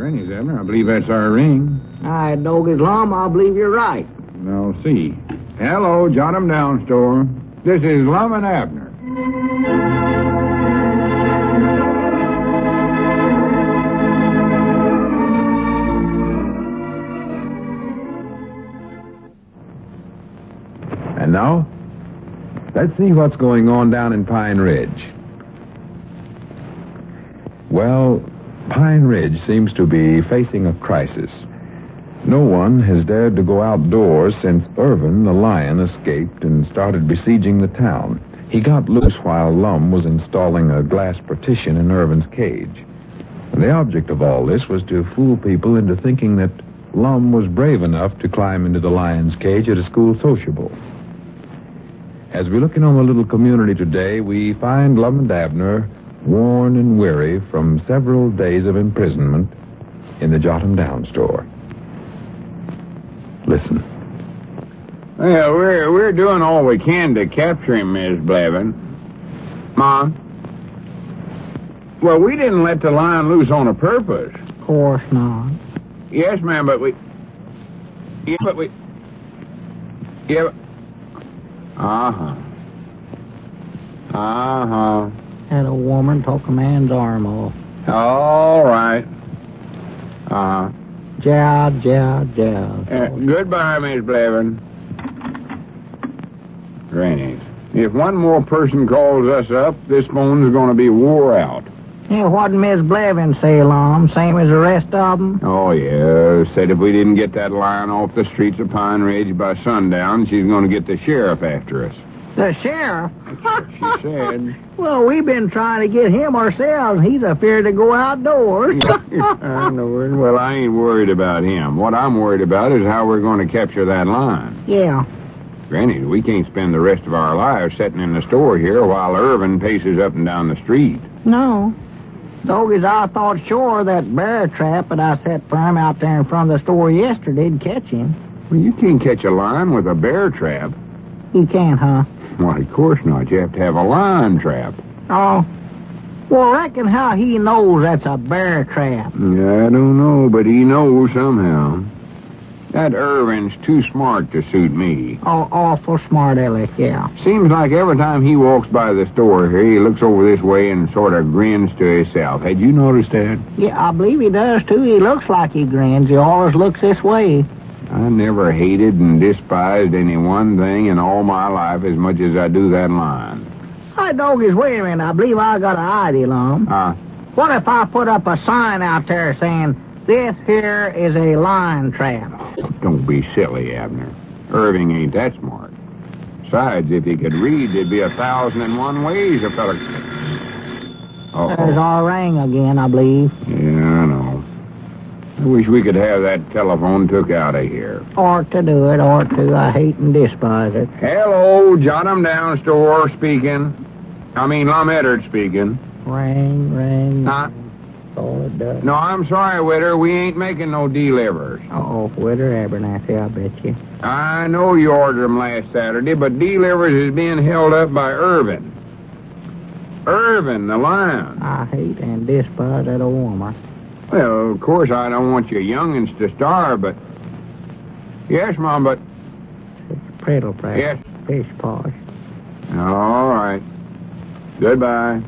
Granny's, Abner. I believe that's our ring. I Doggy's Lum, I believe you're right. Now, see. Hello, Jot 'em Down store. This is Lum and Abner. And now, let's see what's going on down in Pine Ridge. Well, Pine Ridge seems to be facing a crisis. No one has dared to go outdoors since Irvin the lion escaped and started besieging the town. He got loose while Lum was installing a glass partition in Irvin's cage. And the object of all this was to fool people into thinking that Lum was brave enough to climb into the lion's cage at a school sociable. As we look in on the little community today, we find Lum and Abner worn and weary from several days of imprisonment in the Jot 'em Down store. Listen. Well, we're doing all we can to capture him, Miss Blevin. Mom? Well, we didn't let the lion loose on a purpose. Of course not. Yes, ma'am, but we... Yeah, but... Uh-huh. Had a woman took a man's arm off. All right. Jow. Goodbye, Miss Blevin. Granny, if one more person calls us up, this phone's going to be wore out. Yeah, what did Miss Blevin say, Lum? Same as the rest of them? Oh, yeah. Said if we didn't get that lion off the streets of Pine Ridge by sundown, she's going to get the sheriff after us. The sheriff? That's what she said. Well, we've been trying to get him ourselves. He's afraid to go outdoors. I know it. Well, I ain't worried about him. What I'm worried about is how we're going to capture that lion. Yeah. Granny, we can't spend the rest of our lives sitting in the store here while Irvin paces up and down the street. No. Doggies, I thought sure that bear trap that I set for him out there in front of the store yesterday'd catch him. Well, you can't catch a lion with a bear trap. You can't, huh? Why, of course not. You have to have a lion trap. Oh. Well, reckon how he knows that's a bear trap. Yeah, I don't know, but he knows somehow. That Irvin's too smart to suit me. Oh, awful smart, Aleck, yeah. Seems like every time he walks by the store here, he looks over this way and sort of grins to himself. Had you noticed that? Yeah, I believe he does, too. He looks like he grins. He always looks this way. I never hated and despised any one thing in all my life as much as I do that lion. Hi, Doggies, wait a minute. I believe I got an idea, Lum. What if I put up a sign out there saying, "This here is a lion trap"? Don't be silly, Abner. Irving ain't that smart. Besides, if he could read, there'd be 1,001 ways a fella could... There's our ring again, I believe. Yeah, I know. I wish we could have that telephone took out of here. Ought to do it, ought to. I hate and despise it. Hello, Jot 'em Down store speaking. I mean, Lum Eddard speaking. Ring. Oh, it does. No, I'm sorry, Witter. We ain't making no delivers. Oh, Witter Abernathy, I bet you. I know you ordered them last Saturday, but delivers is being held up by Irvin. Irvin, the lion. I hate and despise that old woman. Well, of course, I don't want you young'uns to starve, but... Yes, Mom, but... It's Prattle Pratt. Yes. Fish posh. All right. Goodbye.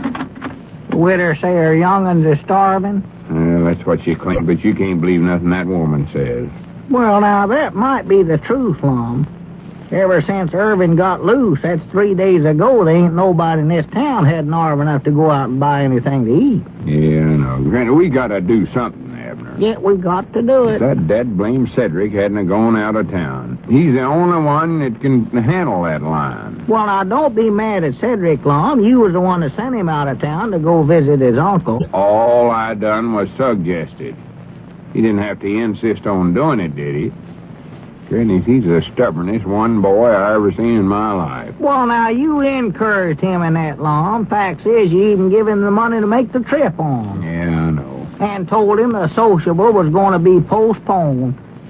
Witter say her young'uns are starving? That's what she claims, but you can't believe nothing that woman says. Well, now, that might be the truth, Lum. Ever since Irvin got loose, that's 3 days ago, there ain't nobody in this town had nerve enough to go out and buy anything to eat. Yeah, I know. Granted, we gotta do something, Abner. Yeah, we got to do it. If that dead-blame Cedric hadn't gone out of town. He's the only one that can handle that lion. Well, now, don't be mad at Cedric, Lum. You was the one that sent him out of town to go visit his uncle. All I done was suggested. He didn't have to insist on doing it, did he? Goodness, he's the stubbornest one boy I ever seen in my life. Well, now, you encouraged him in that, Lum. Facts is, you even give him the money to make the trip on. Yeah, I know. And told him the sociable was going to be postponed.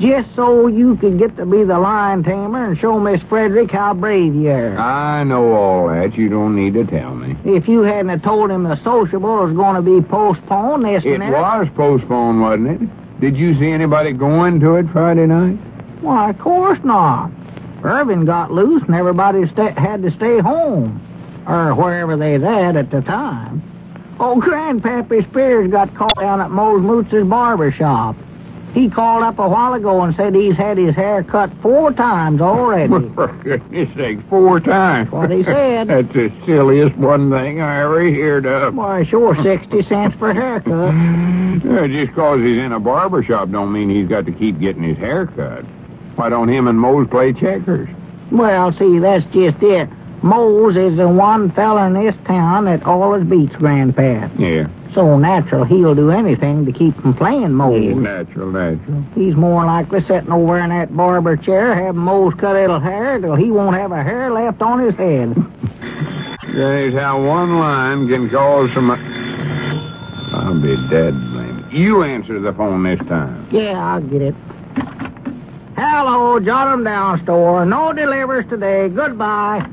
just so you could get to be the lion tamer and show Miss Frederick how brave you are. I know all that. You don't need to tell me. If you hadn't have told him the sociable was going to be postponed this It minute... was postponed, wasn't it? Did you see anybody going to it Friday night? Why, of course not. Irvin got loose and everybody had to stay home. Or wherever they's at the time. Oh, Grandpappy Spears got caught down at Mose Moots's barber shop. He called up a while ago and said he's had his hair cut 4 times already. For goodness sake, 4 times. What he said. That's the silliest one thing I ever heard of. Why, sure, 60 cents per haircut. Just 'cause he's in a barber shop don't mean he's got to keep getting his hair cut. Why don't him and Mose play checkers? Well, see, that's just it. Mose is the one fella in this town that always beats Grandpa. Yeah. So natural he'll do anything to keep from playing Mose. Natural. He's more likely sitting over in that barber chair having Mose cut a little hair till he won't have a hair left on his head. That's how one line can cause some... I'll be dead blamed. You answer the phone this time. Yeah, I'll get it. Hello, jot 'em down, store. No delivers today. Goodbye.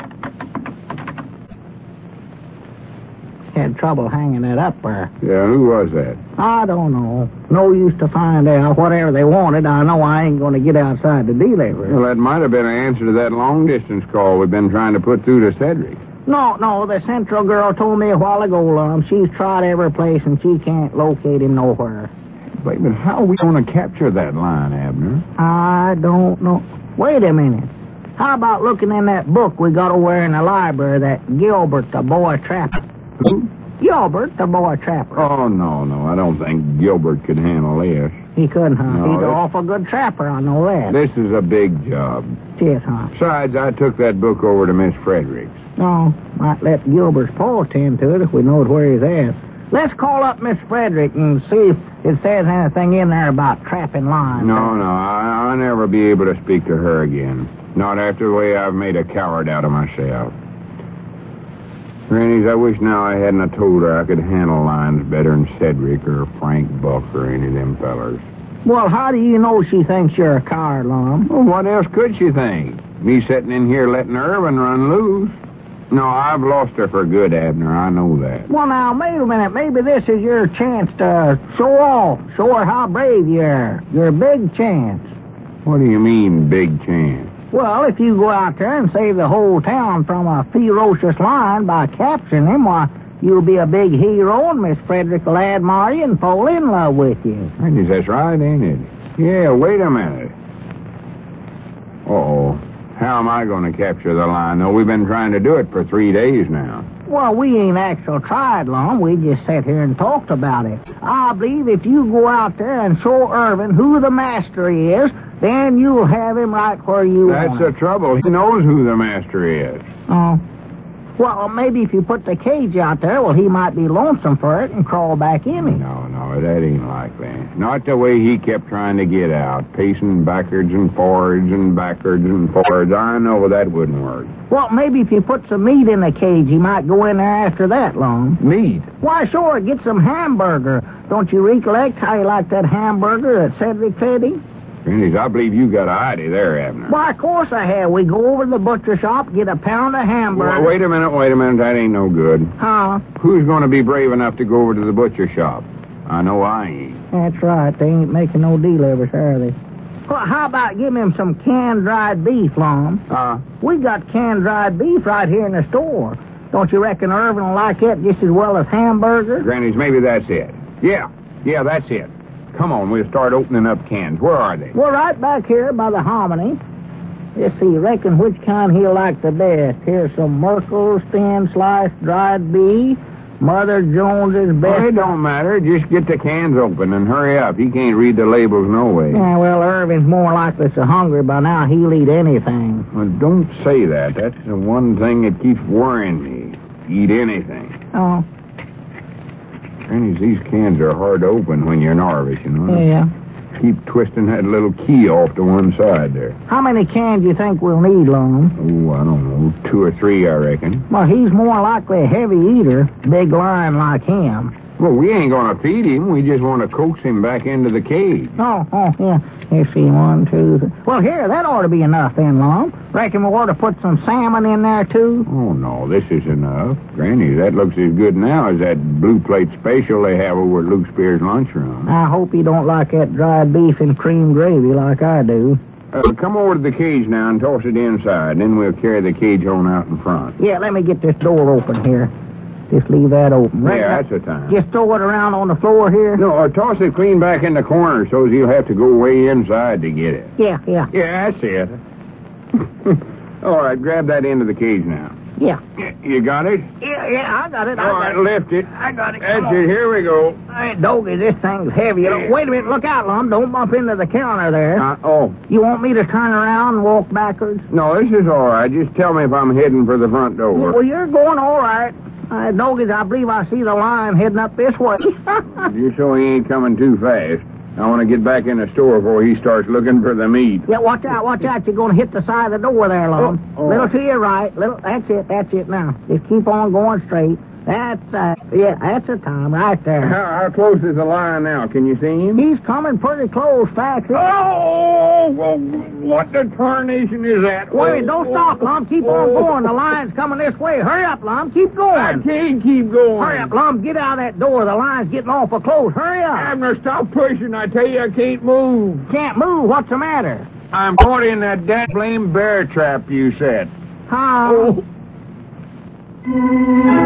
Had trouble hanging it up there. Yeah, who was that? I don't know. No use to find out. Whatever they wanted, I know I ain't going to get outside to deliver. Well, that might have been an answer to that long-distance call we've been trying to put through to Cedric. No, the Central girl told me a while ago, Lum. She's tried every place and she can't locate him nowhere. Wait, but how are we going to capture that line, Abner? I don't know. Wait a minute. How about looking in that book we got over in the library, that Gilbert the Boy Trapper? Who? Gilbert the Boy Trapper. Oh, no. I don't think Gilbert could handle this. He couldn't, huh? No, He's an awful good trapper, I know that. This is a big job. Yes, huh? Besides, I took that book over to Miss Fredericks. No, might let Gilbert's paw tend to it if we know where he's at. Let's call up Miss Frederick and see if it says anything in there about trapping lines. No, I'll never be able to speak to her again. Not after the way I've made a coward out of myself. Grannies, I wish now I hadn't have told her I could handle lines better than Cedric or Frank Buck or any of them fellers. Well, how do you know she thinks you're a coward, Lum? Well, what else could she think? Me sitting in here letting Irvin run loose? No, I've lost her for good, Abner. I know that. Well, now, wait a minute. Maybe this is your chance to show off. Show her how brave you are. Your big chance. What do you mean, big chance? Well, if you go out there and save the whole town from a ferocious lion by capturing him, why, you'll be a big hero and Miss Frederick will admire you and fall in love with you. Grannies, that's right, ain't it? Yeah, wait a minute. Uh-oh. How am I going to capture the lion? No, we've been trying to do it for 3 days now. Well, we ain't actually tried long. We just sat here and talked about it. I believe if you go out there and show Irvin who the master is, then you'll have him right where you want That's the trouble. He knows who the master is. Oh. Well, maybe if you put the cage out there, well, he might be lonesome for it and crawl back in it. No, that ain't likely. Not the way he kept trying to get out, pacing backwards and forwards and backwards and forwards. I know that wouldn't work. Well, maybe if you put some meat in the cage, he might go in there after that, Lum. Meat? Why, sure, get some hamburger. Don't you recollect how you liked that hamburger that Cedric fed him? Grannies, I believe you got an idea there, Abner. Why, of course I have. We go over to the butcher shop, get a pound of hamburger. Well, wait a minute. That ain't no good. Huh? Who's going to be brave enough to go over to the butcher shop? I know I ain't. That's right. They ain't making no delivers, are they? Well, how about giving him some canned dried beef, Lum? We got canned dried beef right here in the store. Don't you reckon Irvin will like it just as well as hamburger? Grannies, maybe that's it. Yeah, that's it. Come on, we'll start opening up cans. Where are they? Well, right back here by the hominy. Let's see, reckon which kind he'll like the best. Here's some Merkel's thin sliced dried beef. Mother Jones's best. Well, it don't matter. Just get the cans open and hurry up. He can't read the labels no way. Yeah, well, Irvin's more likely so hungry by now he'll eat anything. Well, don't say that. That's the one thing that keeps worrying me. Eat anything. Oh. Grannies, these cans are hard to open when you're nervous, you know? Yeah. Keep twisting that little key off to one side there. How many cans do you think we'll need, Lum? Oh, I don't know. 2 or 3, I reckon. Well, he's more likely a heavy eater. Big lion like him. Well, we ain't gonna feed him. We just want to coax him back into the cage. Oh, yeah. Let's see, 1, 2, 3. Well, here, that ought to be enough then, Lum. Reckon we ought to put some salmon in there, too? Oh, no, this is enough. Granny, that looks as good now as that blue plate special they have over at Luke Spear's lunchroom. I hope you don't like that dried beef and cream gravy like I do. Come over to the cage now and toss it inside, and then we'll carry the cage on out in front. Yeah, let me get this door open here. Just leave that open. Yeah, that's the time. Just throw it around on the floor here? No, or toss it clean back in the corner so he'll have to go way inside to get it. Yeah. Yeah, that's it. All right, grab that end of the cage now. Yeah. You got it? Yeah, I got it. All right, lift it. I got it. That's it. Here we go. Hey, Doggy, this thing's heavy. Yeah. Wait a minute. Look out, Lum. Don't bump into the counter there. Oh. You want me to turn around and walk backwards? No, this is all right. Just tell me if I'm heading for the front door. Well, you're going all right. Doggies, I believe I see the lion heading up this way. Just so he ain't coming too fast. I want to get back in the store before he starts looking for the meat. Yeah, watch out. You're going to hit the side of the door there, Lum. Oh. Little to your right. That's it now. Just keep on going straight. That's the time right there. How close is the lion now? Can you see him? He's coming pretty close, Foxy. Oh, well, what the tarnation is that? Wait, don't stop, Lum. Keep on going. The lion's coming this way. Hurry up, Lum. Keep going. I can't keep going. Hurry up, Lum. Get out of that door. The lion's getting awful close. Hurry up. Abner, stop pushing. I tell you, I can't move. Can't move. What's the matter? I'm caught in that blame bear trap you set. How? Oh.